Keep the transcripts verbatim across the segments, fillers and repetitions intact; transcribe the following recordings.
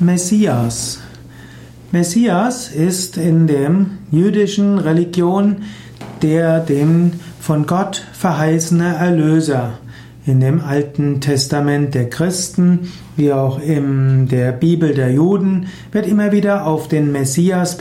Messias. Messias ist in der jüdischen Religion der dem von Gott verheißene Erlöser. In dem Alten Testament der Christen, wie auch in der Bibel der Juden, wird immer wieder auf den Messias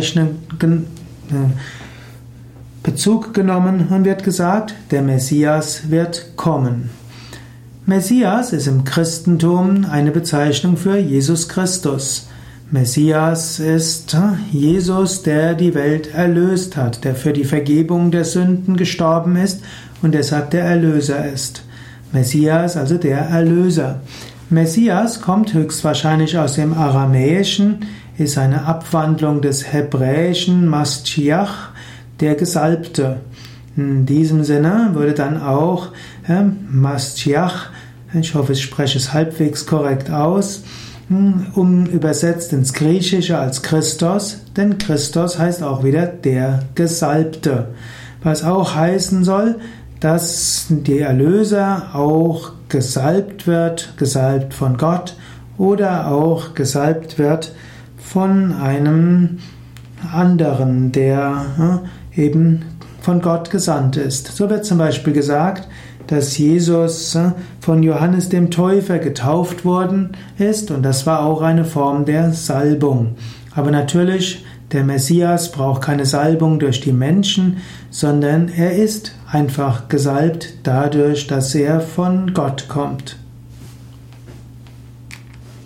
Bezug genommen und wird gesagt, der Messias wird kommen. Messias ist im Christentum eine Bezeichnung für Jesus Christus. Messias ist Jesus, der die Welt erlöst hat, der für die Vergebung der Sünden gestorben ist und deshalb der Erlöser ist. Messias, also der Erlöser. Messias kommt höchstwahrscheinlich aus dem Aramäischen, ist eine Abwandlung des Hebräischen Maschiach, der Gesalbte. In diesem Sinne würde dann auch äh, Maschiach, ich hoffe, ich spreche es halbwegs korrekt aus, um übersetzt ins Griechische als Christos, denn Christos heißt auch wieder der Gesalbte, was auch heißen soll, dass der Erlöser auch gesalbt wird, gesalbt von Gott oder auch gesalbt wird von einem anderen, der eben von Gott gesandt ist. So wird zum Beispiel gesagt, dass Jesus von Johannes dem Täufer getauft worden ist und das war auch eine Form der Salbung. Aber natürlich, der Messias braucht keine Salbung durch die Menschen, sondern er ist einfach gesalbt dadurch, dass er von Gott kommt.